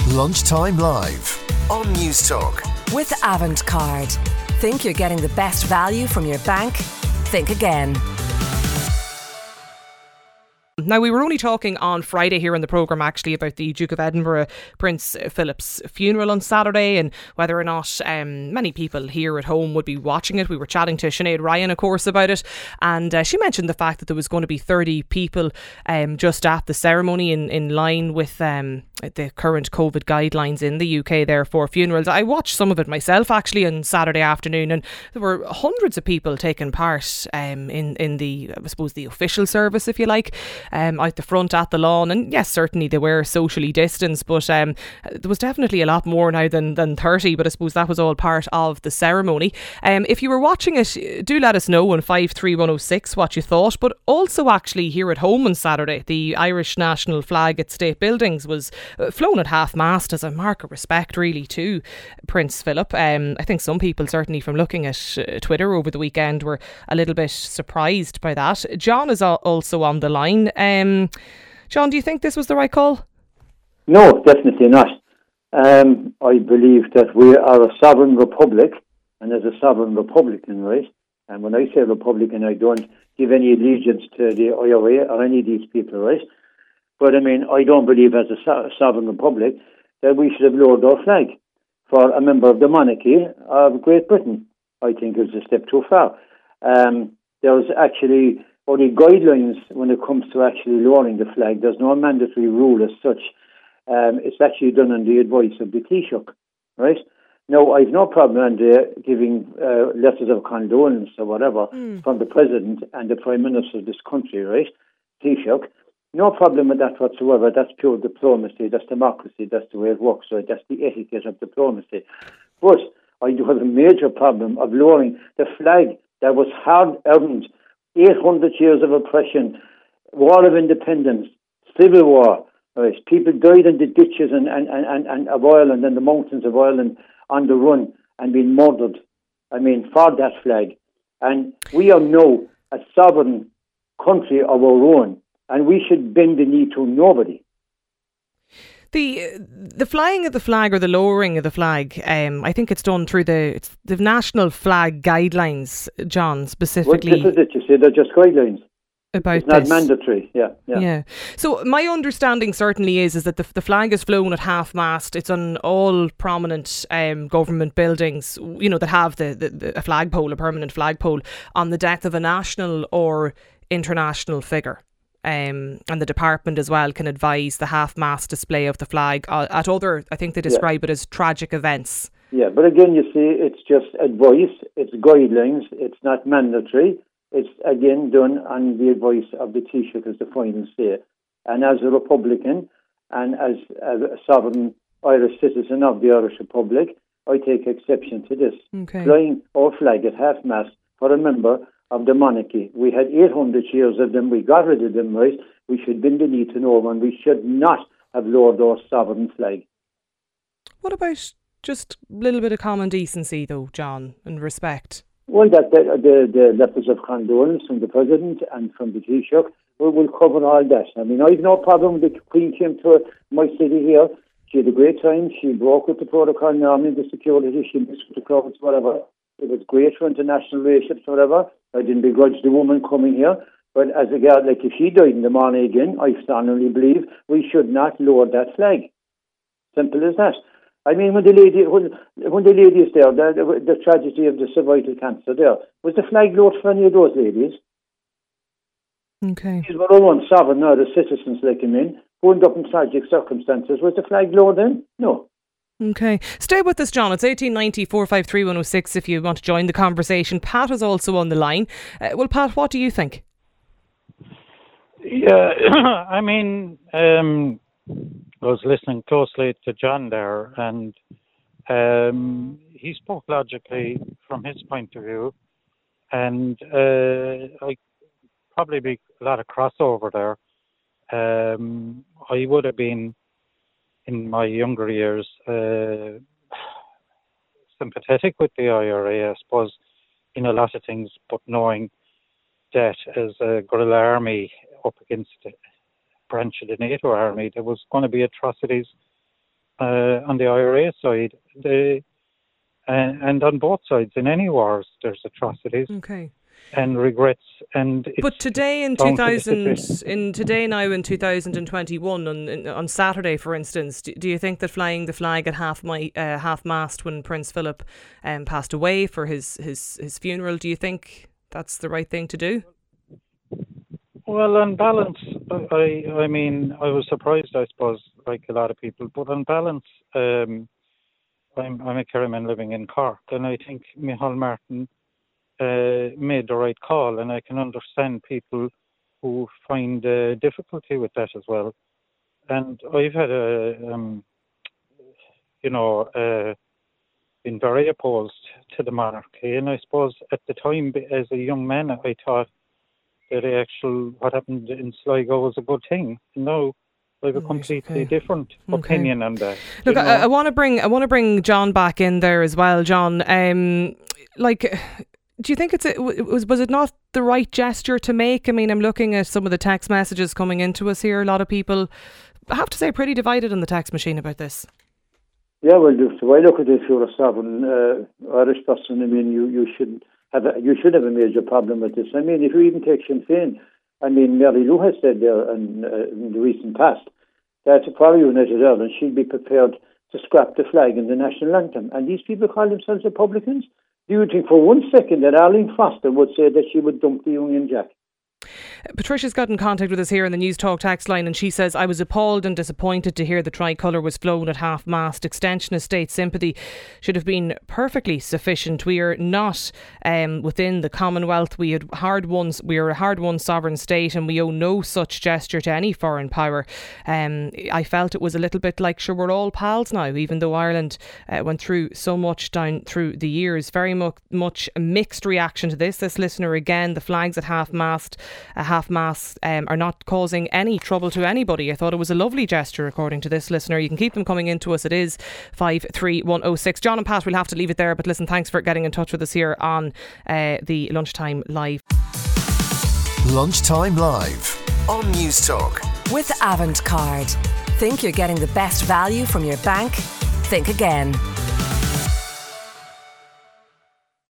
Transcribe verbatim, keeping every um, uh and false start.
Lunchtime Live on Newstalk. With Avantcard. Think you're getting the best value from your bank? Think again. Now, we were only talking on Friday here in the programme actually about the Duke of Edinburgh, Prince Philip's funeral on Saturday, and whether or not um, many people here at home would be watching it. We were chatting to Sinead Ryan, of course, about it, and uh, she mentioned the fact that there was going to be thirty people um, just at the ceremony in, in line with um, the current COVID guidelines in the U K there for funerals. I watched some of it myself actually on Saturday afternoon, and there were hundreds of people taking part um, in, in the, I suppose, the official service, if you like. Um, out the front at the lawn, and yes, certainly they were socially distanced, but um, there was definitely a lot more now than, than thirty, but I suppose that was all part of the ceremony. Um, if you were watching it, do let us know on five three one oh six what you thought, but also actually here at home on Saturday, the Irish national flag at State Buildings was flown at half-mast as a mark of respect really to Prince Philip. Um, I think some people, certainly from looking at uh, Twitter over the weekend, were a little bit surprised by that. John is also on the line. Um, John, do you think this was the right call? No, definitely not. Um, I believe that we are a sovereign republic, and as a sovereign republican, right? And when I say republican, I don't give any allegiance to the I R A or any of these people, right? But I mean, I don't believe as a so- sovereign republic that we should have lowered our flag for a member of the monarchy of Great Britain. I think it was a step too far. Um, there was actually only guidelines when it comes to actually lowering the flag. There's no mandatory rule as such. Um, it's actually done on the advice of the Taoiseach, right? Now, I've no problem, Andrea, giving uh, letters of condolence or whatever mm. from the President and the Prime Minister of this country, right? Taoiseach. No problem with that whatsoever. That's pure diplomacy. That's democracy. That's the way it works. Right? That's the etiquette of diplomacy. But I do have a major problem of lowering the flag that was hard-earned. eight hundred years of oppression, War of Independence, Civil War. Right? People died in the ditches and, and, and, and of Ireland and the mountains of Ireland on the run and being murdered. I mean, for that flag. And we are now a sovereign country of our own, and we should bend the knee to nobody. The the flying of the flag or the lowering of the flag, um, I think it's done through the it's the national flag guidelines, John, specifically. Well, this is it, you see, they're just guidelines. About it's not this. mandatory, yeah, yeah. Yeah. So my understanding certainly is is that the the flag is flown at half mast. It's on all prominent um, government buildings, you know, that have the, the, the a flagpole, a permanent flagpole, on the death of a national or international figure. Um, and the department as well can advise the half-mast display of the flag uh, at other, I think they describe yeah. it as tragic events. Yeah, but again, you see, it's just advice, it's guidelines, it's not mandatory. It's, again, done on the advice of the Taoiseach as the final say. And as a Republican and as, as a sovereign Irish citizen of the Irish Republic, I take exception to this. Okay. Flying our flag at half-mast for a member of the monarchy. We had eight hundred years of them. We got rid of them, right? We should bend the knee to no one. We should not have lowered our sovereign flag. What about just a little bit of common decency, though, John, and respect? Well, that the, the, the letters of condolence from the President and from the Taoiseach will will cover all that. I mean, I have no problem with the Queen came to my city here. She had a great time. She broke with the protocol normally, the security. She mixed with the crowds, whatever. It was great for international relationships, whatever. I didn't begrudge the woman coming here. But as a girl, like if she died in the morning again, I strongly believe we should not lower that flag. Simple as that. I mean, when the lady, when, when the lady is there, the, the, the tragedy of the cervical cancer there, was the flag lowered for any of those ladies? Okay. These were all on sovereign, now the citizens like him in, who ended up in tragic circumstances. Was the flag lowered then? No. Okay. Stay with us, John. It's eighteen ninety, four five three, one oh six if you want to join the conversation. Pat is also on the line. Uh, well, Pat, what do you think? Yeah, I mean, um, I was listening closely to John there, and um, he spoke logically from his point of view, and uh, I probably be a lot of crossover there. Um, I would have been, in my younger years, uh, sympathetic with the I R A, I suppose, in a lot of things, but knowing that as a guerrilla army up against a branch of the NATO army, there was going to be atrocities uh, on the I R A side, the, and, and on both sides, in any wars, there's atrocities. Okay. And regrets, and it's, but today in two thousand, in today now in two thousand twenty-one, on on Saturday, for instance, do, do you think that flying the flag at half my uh, half mast when Prince Philip um, passed away for his, his his funeral, do you think that's the right thing to do? Well, on balance, I I mean I was surprised, I suppose, like a lot of people, but on balance, um, I'm I'm a Kerryman living in Cork, and I think Micheál Martin Uh, made the right call, and I can understand people who find uh, difficulty with that as well. And I've had a, um, you know, uh, been very opposed to the monarchy, and I suppose at the time, as a young man, I thought that the actual what happened in Sligo was a good thing. No. I have a completely okay. different opinion okay. on that. Look, you know? I, I want to bring I want to bring John back in there as well, John. Um, like. Do you think it's a, was was it not the right gesture to make? I mean, I'm looking at some of the text messages coming into us here. A lot of people, I have to say, pretty divided on the text machine about this. Yeah, well, so I look at it, if you're a sovereign uh, Irish person, I mean, you, you should have a, you should have a major problem with this. I mean, if you even take Sinn Féin, I mean, Mary Lou has said there in, uh, in the recent past that for United Ireland, she'd be prepared to scrap the flag in the national anthem. And these people call themselves Republicans. Do you think for one second that Arlene Foster would say that she would dump the Union Jack? Patricia's got in contact with us here in the News Talk text line, and she says, I was appalled and disappointed to hear the tricolour was flown at half-mast. Extensionist state sympathy should have been perfectly sufficient. We are not um, within the Commonwealth. We had hard won, we are a hard-won sovereign state, and we owe no such gesture to any foreign power. Um, I felt it was a little bit like, sure, we're all pals now, even though Ireland uh, went through so much down through the years. Very mu- much a mixed reaction to this. This listener again, the flags at half-mast, uh, half-mast um, are not causing any trouble to anybody. I thought it was a lovely gesture, according to this listener. You can keep them coming into us. It is five three one oh six. John and Pat, we'll have to leave it there, but listen, thanks for getting in touch with us here on uh, the Lunchtime Live. Lunchtime Live on News Talk. With Avantcard. Think you're getting the best value from your bank? Think again.